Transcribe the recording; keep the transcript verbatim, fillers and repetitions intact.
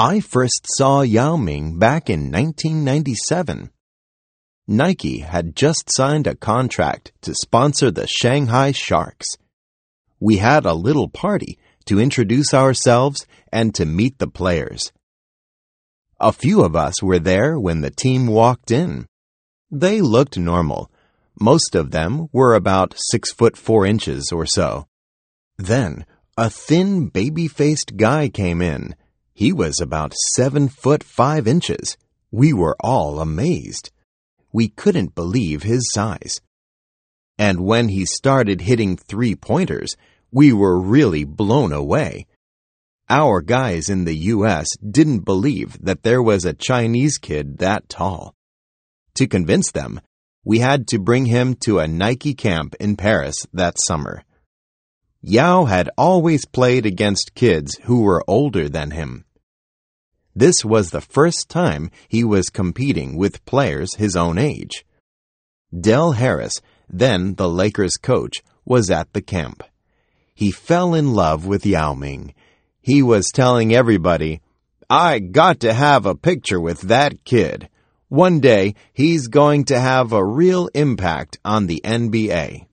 I first saw Yao Ming back in nineteen ninety-seven. Nike had just signed a contract to sponsor the Shanghai Sharks. We had a little party to introduce ourselves and to meet the players. A few of us were there when the team walked in. They looked normal. Most of them were about six foot four inches or so. Then, a thin, baby-faced guy came in. He was about seven foot five inches. We were all amazed. We couldn't believe his size. And when he started hitting three-pointers, we were really blown away. Our guys in the U S didn't believe that there was a Chinese kid that tall. To convince them, we had to bring him to a Nike camp in Paris that summer. Yao had always played against kids who were older than him. This was the first time he was competing with players his own age. Del Harris, then the Lakers coach, was at the camp. He fell in love with Yao Ming. He was telling everybody, "I got to have a picture with that kid. One day, he's going to have a real impact on the N B A."